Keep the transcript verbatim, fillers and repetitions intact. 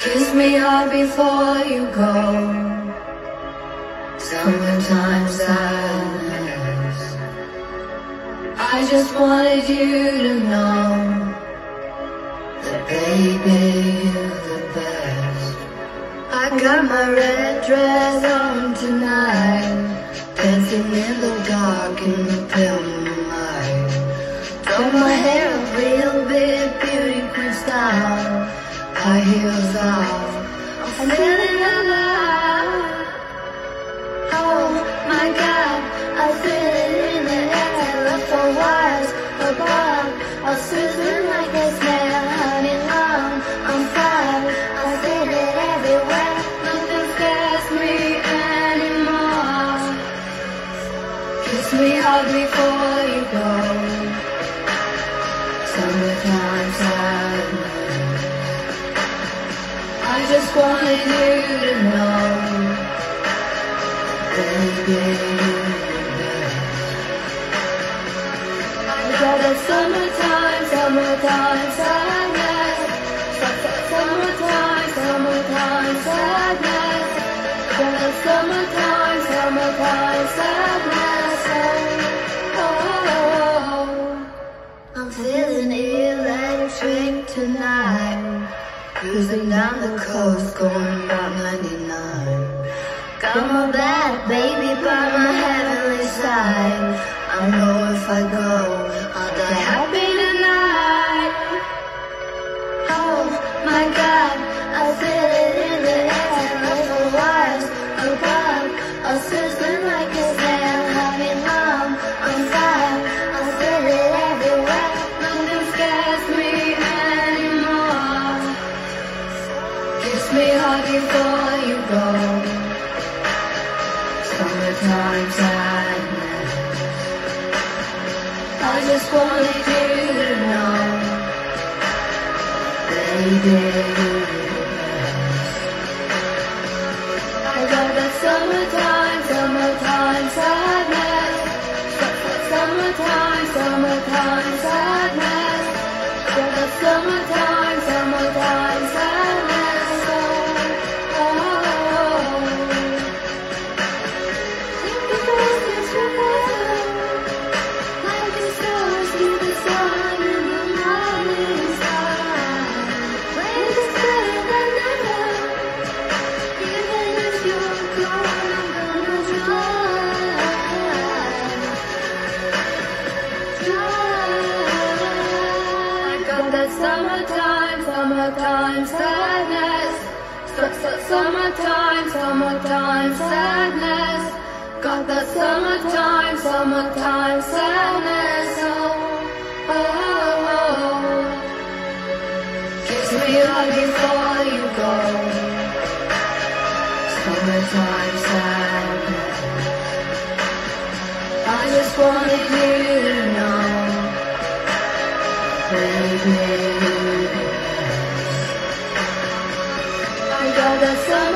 Kiss me hard before you go. Summertime sadness. I just wanted you to know that baby, you're the best. I got my red dress on tonight, dancing in the dark in the pale moonlight. Got my hair up real big, beauty queen style, high heels off, I'm feeling alive. Oh my God, I feel it in the air, left for wires above, I was sizzling like a snare, honey long, I'm fire, I feel it everywhere, nothing scares me anymore. Kiss me hard before you go. Summertime sadness. I just wanted you to know, baby, I got a summertime, summertime sadness. Summertime, summertime sadness. Got a summertime, summertime sadness. Oh, oh, oh. I'm feeling electric tonight, cruising down the coast, going about ninety-nine. Got my bad baby by my heavenly side. I know if I go, I'll die happy tonight. Oh my God, I feel it in the air, like the wires above, I was sizzling like a snare, honey long, I'm fire, I feel it everywhere, nothing scares me anymore. Kiss me hard before you go. Summertime sadness. I just wanted you to know, baby, you're the best. I got that summertime, summertime sadness. Summertime, summertime sadness. Got that summertime, summertime sadness. Oh, oh, oh. Think the best is forever. Like the stars see the sun in the morning sky. When it's better than ever. Even if you're gone, I'm gonna drive. Drive. I got that summertime, summertime sadness. Summertime, summertime sadness. Got that summertime, summertime sadness. Oh, oh, oh. Kiss me hard before you go. Summertime sadness. I just wanted you to know, baby, I got that summertime.